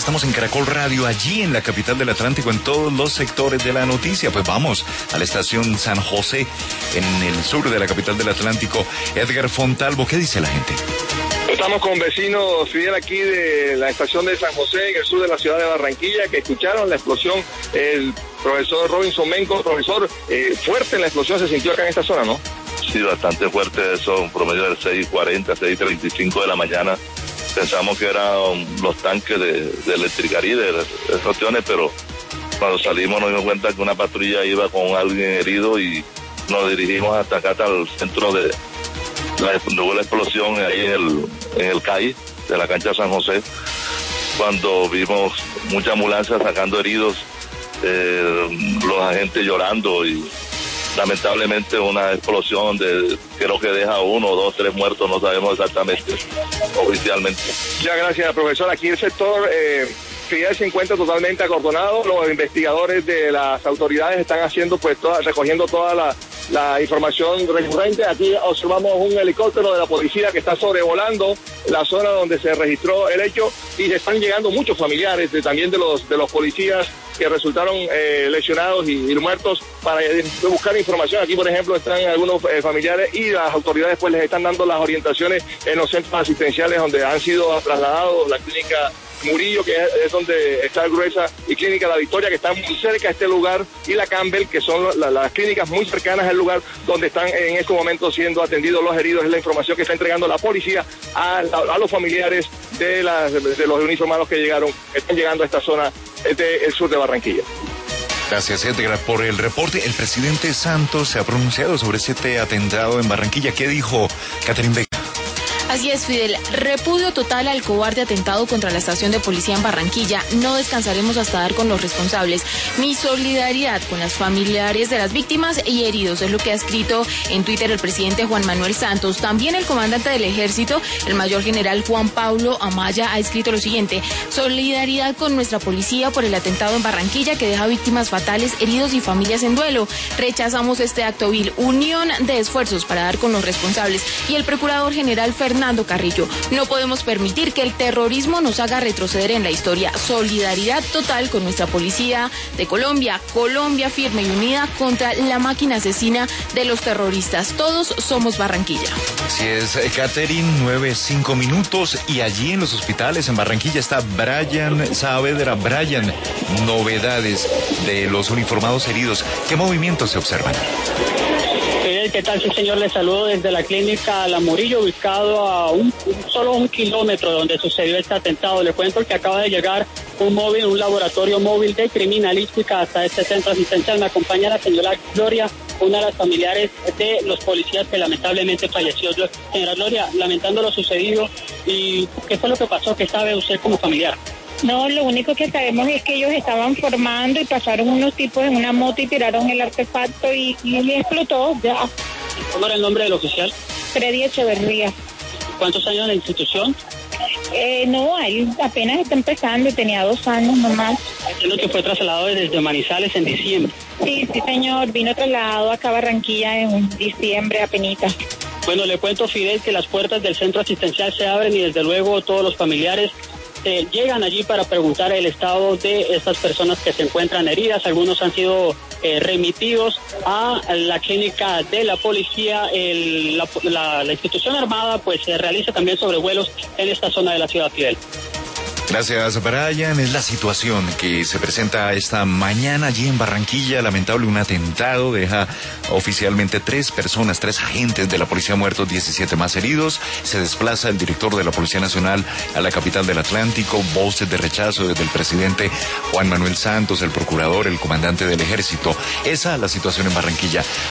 estamos en Caracol Radio, allí en la capital del Atlántico, en todos los sectores de la noticia. Pues vamos a la estación San José, en el sur de la capital del Atlántico. Edgar Fontalvo, ¿qué dice la gente? Estamos con vecinos, Fidel, aquí de la estación de San José, en el sur de la ciudad de Barranquilla, que escucharon la explosión. El profesor Robinson Menco, profesor, fuerte la explosión se sintió acá en esta zona, ¿no? Sí, bastante fuerte, eso, un promedio de 6:40, 6:35 de la mañana. Pensamos que eran los tanques de Electricarí, de cuestiones, pero cuando salimos nos dimos cuenta que una patrulla iba con alguien herido y nos dirigimos hasta acá, hasta el centro de hubo la explosión ahí en el CAI de la cancha de San José, cuando vimos mucha ambulancia sacando heridos, los agentes llorando y lamentablemente una explosión de creo que deja 1, 2, 3 muertos, no sabemos exactamente oficialmente. Ya, gracias, profesor. Aquí el sector Fidel se encuentra totalmente acordonado. Los investigadores de las autoridades están haciendo recogiendo toda la información recurrente. Aquí observamos un helicóptero de la policía que está sobrevolando la zona donde se registró el hecho, y están llegando muchos familiares también de los policías que resultaron lesionados y muertos para buscar información. Aquí, por ejemplo, están algunos familiares y las autoridades pues les están dando las orientaciones en los centros asistenciales donde han sido trasladados, la clínica Murillo, que es donde está el Gruesa, y Clínica La Victoria, que está muy cerca de este lugar, y la Campbell, que son las clínicas muy cercanas al lugar donde están en este momento siendo atendidos los heridos. Es la información que está entregando la policía a los familiares de los uniformados que están llegando a esta zona del sur de Barranquilla. Gracias, Edgar, por el reporte. El presidente Santos se ha pronunciado sobre este atentado en Barranquilla. ¿Qué dijo Catherine Vega? Así es, Fidel. Repudio total al cobarde atentado contra la estación de policía en Barranquilla. No descansaremos hasta dar con los responsables. Mi solidaridad con las familiares de las víctimas y heridos, es lo que ha escrito en Twitter el presidente Juan Manuel Santos. También el comandante del ejército, el mayor general Juan Pablo Amaya, ha escrito lo siguiente: solidaridad con nuestra policía por el atentado en Barranquilla que deja víctimas fatales, heridos y familias en duelo. Rechazamos este acto vil. Unión de esfuerzos para dar con los responsables. Y el procurador general Fernando Carrillo: no podemos permitir que el terrorismo nos haga retroceder en la historia. Solidaridad total con nuestra policía de Colombia. Colombia firme y unida contra la máquina asesina de los terroristas. Todos somos Barranquilla. Así es, Catherine, 9:05 minutos, y allí en los hospitales en Barranquilla está Brian Saavedra. Brian, novedades de los uniformados heridos. ¿Qué movimientos se observan? ¿Qué tal, sí, señor? Le saludo desde la clínica La Murillo, ubicado a solo un kilómetro donde sucedió este atentado. Le cuento que acaba de llegar un laboratorio móvil de criminalística hasta este centro asistencial. Me acompaña la señora Gloria, una de las familiares de los policías que lamentablemente falleció. Señora Gloria, lamentando lo sucedido, ¿y qué fue lo que pasó? ¿Qué sabe usted como familiar? No, lo único que sabemos es que ellos estaban formando y pasaron unos tipos en una moto y tiraron el artefacto y explotó ya. ¿Cómo era el nombre del oficial? Freddy Echeverría. ¿Cuántos años en la institución? No, él apenas está empezando, tenía 2 años nomás. Entiendo que fue trasladado desde Manizales en diciembre. Sí, señor, vino trasladado acá a Barranquilla en diciembre apenita. Bueno, le cuento, Fidel, que las puertas del centro asistencial se abren y desde luego todos los familiares llegan allí para preguntar el estado de estas personas que se encuentran heridas. Algunos han sido remitidos a la clínica de la policía. La institución armada pues realiza también sobrevuelos en esta zona de la ciudad, Fidel. Gracias, Brian. Es la situación que se presenta esta mañana allí en Barranquilla. Lamentable, un atentado deja oficialmente 3 personas, 3 agentes de la policía muertos, 17 más heridos. Se desplaza el director de la Policía Nacional a la capital del Atlántico. Voces de rechazo desde el presidente Juan Manuel Santos, el procurador, el comandante del ejército. Esa es la situación en Barranquilla.